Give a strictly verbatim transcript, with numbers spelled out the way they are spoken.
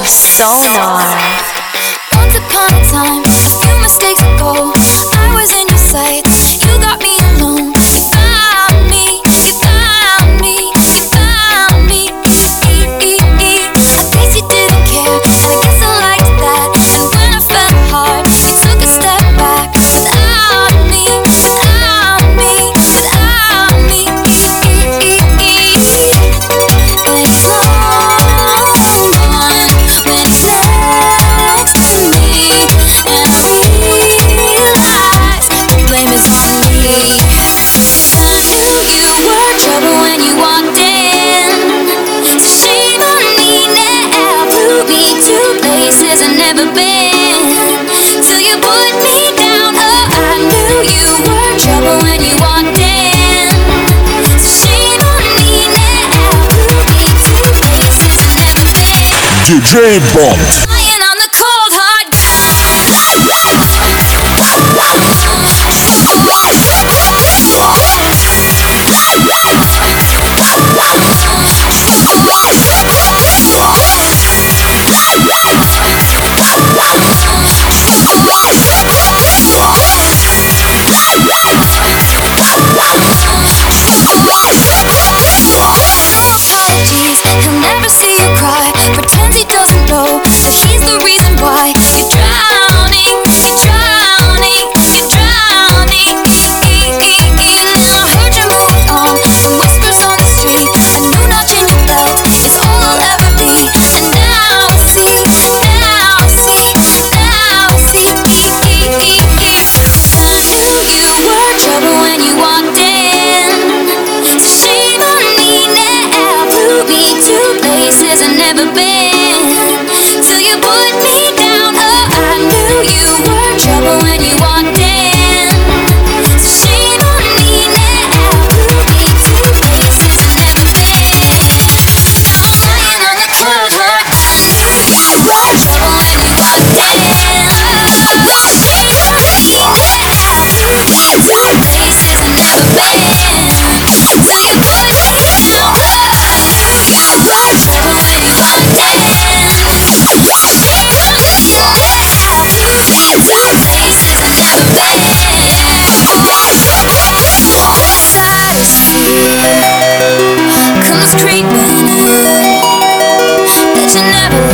Sonar. Once upon a time, a few mistakes ago, I was in your sights. You got me alone. You found me, you found me, you found me. I guess you didn't care, and I guess I liked that. And when I fell hard, you took a step back. Without me, without me, without me. When it's long gone, when it's next to me, and I realize the blame is on me. I knew you were trouble when you walked in, so shame on me now. Flew me to places I've never been, till you put me down. Oh, I knew you were trouble when you walked in, so shame on me now. Flew me to places I've never been. D J Bond. Lying on the cold hard apologies, he'll never see you cry. Pretends he doesn't know that he's the reason why you're drowning, you're drowning, you're drowning. Now I heard you moved on from whispers on the street, and new notch in your belt is all I'll ever be. And now I see, now I see, now I see. I knew you were trouble when you walked in, so shame on me now. Flew me to places I've never been, till you put me down. Oh, I knew you were trouble when you walked in, so shame on me now. Flew me to places I've never been. Now I'm lying on the cold hard. I knew you were trouble when you walked in, oh, shame on me now. Flew me to places I've never been, till you put me down. Oh, I knew you were trouble when you walked in, so shame on me now. Flew me to places I've never been. Courtesy comes creeping in, that you never